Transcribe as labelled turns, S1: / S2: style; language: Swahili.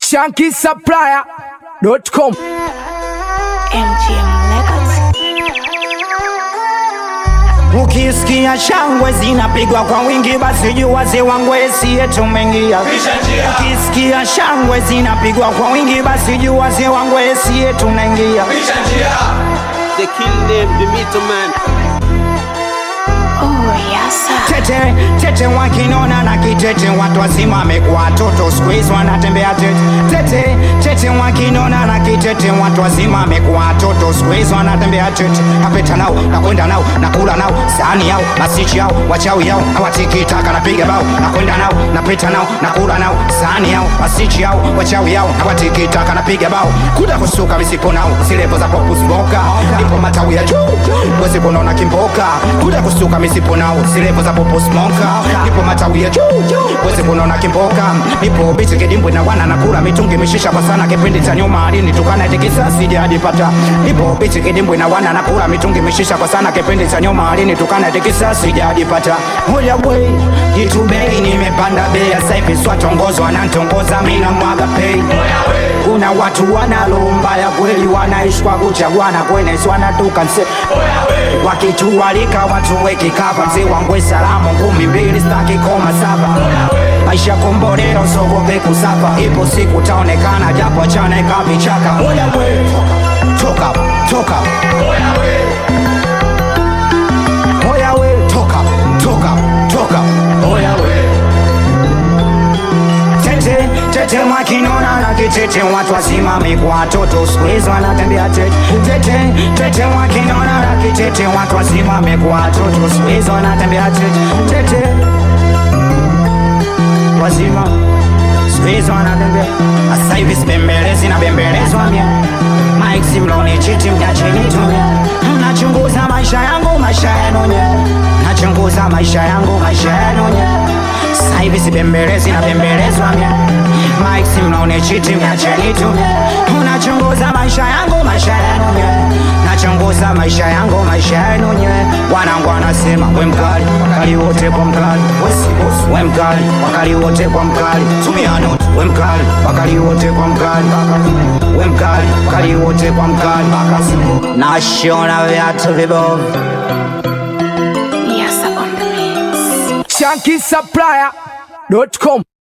S1: ShankySupplier.com.
S2: MGM Records.
S3: Ukisikia shangwe zinapigwa kwa wingi, basi jua wazee wangu sie tumeingia. Ukisikia shangwe zinapigwa kwa wingi, basi jua wazee wangu sie tunaingia.
S4: They kill them, the Mito Man.
S2: Oh yes sir.
S3: Tete wakinona na kitete, watu wazima wamekuwa watoto, siku hizi wanatembea tete. Tete wakinona na kitete, watu wazima wamekuwa watoto, siku hizi wanatembea tete. Napita nao, nakwenda nao, nakula nao, sahani yao, masichi yao, wachawi yao, hawatiki taka napiga bao. Nakwenda nao, napita nao, nakula nao, sahani yao, masichi yao, wachawi yao, hawatiki taka napiga bao. Kuda kusuka misipo nao, silepo za popu smoka, ipo matawi ya juu, wezi kunona kimboka. Kuda kusuka misipo nao, silepo za popu smoka, ipo matawi ya juu, wezi kunona kimboka. Ipo bichi kidimbwe na wana nakula mitungi mishisha kwa sana, kipindi cha nyuma alini tukana tikisa sija hadi pata. Ipo bichi kidimbwe na wana nakula mitungi mishisha kwa sana, kipindi cha nyuma alini tukana tikisa sija hadi pata. Hoya way, jitu bei nimepanda bei, sasa hivi swatongozwa na ntongoza mina mwaga pay. Kuna watu wanalomba ya kweli, wanaishi kwa kuchagwana kwenye swana tukanse. Wakitualika watu weki kava, mzee wangu salamu ngumi mbili staki koma saba. Maisha komborero sogope kusafa, ipo siku taonekana japo achane kavichaka. Oya we, toka, toka. Oya we, toka, toka, toka. Oya we. Tete wakinona na kitete, watu wazima wamekuwa watoto, siku hizi wanatembea tete. Tete wakinona na kitete, watu wazima wamekuwa watoto, siku hizi wanatembea tete. Wazima siku hizi wanatembea. Sasa hivi sibembelezi na bembelezwa mie, Mike Simloni chiti mjacheni tumie. Nachunguza maisha yangu, maisha yenu nye. Nachunguza maisha yangu, maisha yenu nye. Sasa hivi sibembelezi na bembelezwa mie, Mike Simloni chiti mjacheni tumie. Nachunguza maisha yangu, maisha yenu nye. Nachunguza maisha yangu, maisha yenu nye. Wanangu wanasema we mkali, wakali wote kwa mkali. We mkali, wakali wote kwa mkali. Tumia note, we mkali, wakali wote kwa mkali. We mkali, wakali wote kwa mkali. Nashona viatu vibovu.
S2: Yes sir on the mix.
S1: ShankySupplier.com.